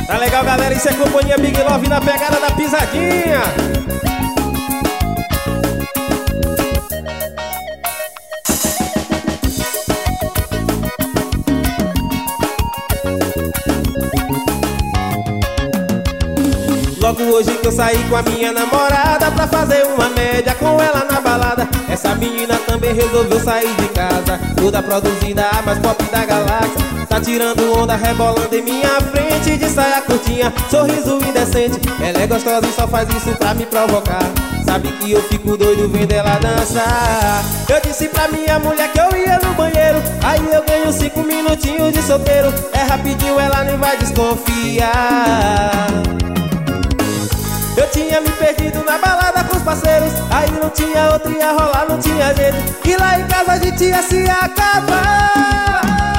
Tá legal, galera? Isso é companhia Big Love na pegada da pisadinha. Logo hoje que eu saí com a minha namorada pra fazer uma média com ela na balada. Essa menina também resolveu sair de casa, toda produzida, a mais pop da galáxia. Tá tirando onda, rebolando em minha frente, de saia curtinha, sorriso indecente. Ela é gostosa e só faz isso pra me provocar. Sabe que eu fico doido vendo ela dançar. Eu disse pra minha mulher que eu ia no banheiro, aí eu ganho 5 minutinhos de solteiro. É rapidinho, ela nem vai desconfiar. Eu tinha me perdido na balada com os parceiros, aí não tinha outro, ia rolar, não tinha jeito. E lá em casa a gente ia se acabar.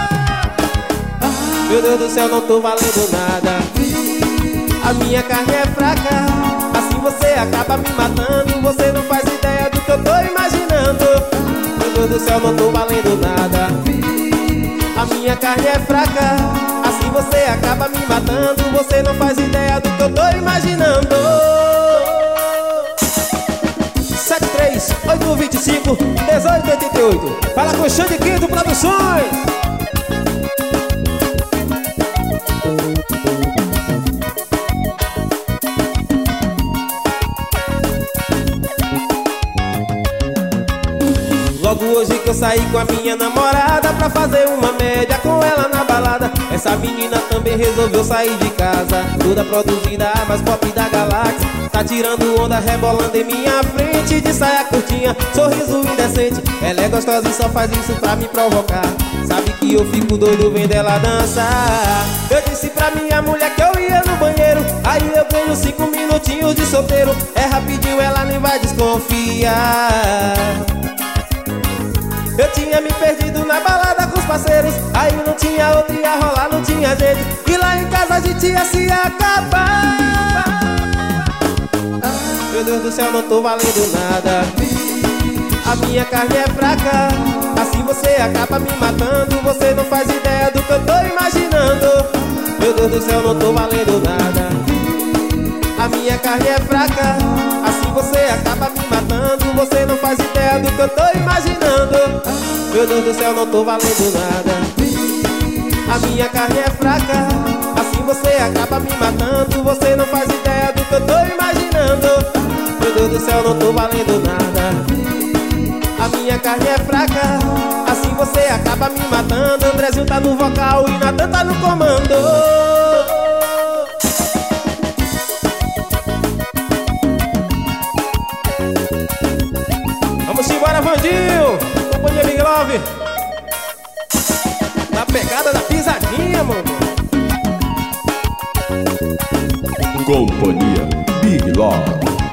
Meu Deus do céu, não tô valendo nada. A minha carne é fraca, assim você acaba me matando. Você não faz ideia do que eu tô imaginando. Meu Deus do céu, não tô valendo nada. A minha carne é fraca, assim você acaba me matando. Você não faz ideia do que eu tô imaginando. 73-825-1888. Fala com o Xande Quinto Produções. Logo hoje que eu saí com a minha namorada pra fazer uma média com ela na balada. Essa menina também resolveu sair de casa, toda produzida, a mais pop da galáxia. Tá tirando onda, rebolando em minha frente, de saia curtinha, sorriso indecente. Ela é gostosa e só faz isso pra me provocar. Sabe que eu fico doido vendo ela dançar. Eu disse pra minha mulher que eu ia no banheiro, aí eu ganho 5 minutinhos de solteiro. É rapidinho, ela nem vai desconfiar. Eu tinha me perdido na balada com os parceiros, aí não tinha outro, ia rolar, não tinha jeito. E lá em casa a gente ia se acabar. Meu Deus do céu, não tô valendo nada. A minha carne é fraca, assim você acaba me matando. Você não faz ideia do que eu tô imaginando. Meu Deus do céu, não tô valendo nada. A minha carne é fraca, assim você acaba me matando. Você não faz ideia do que eu tô imaginando. Meu Deus do céu, não tô valendo nada. A minha carne é fraca, assim você acaba me matando. Você não faz ideia do que eu tô imaginando. Meu Deus do céu, não tô valendo nada. A minha carne é fraca, assim você acaba me matando. Andrezinho tá no vocal e Natan tá no comando. Vamos embora, Vandinho! Companhia Big Love na pegada da pisadinha, mano. Companhia Big Love.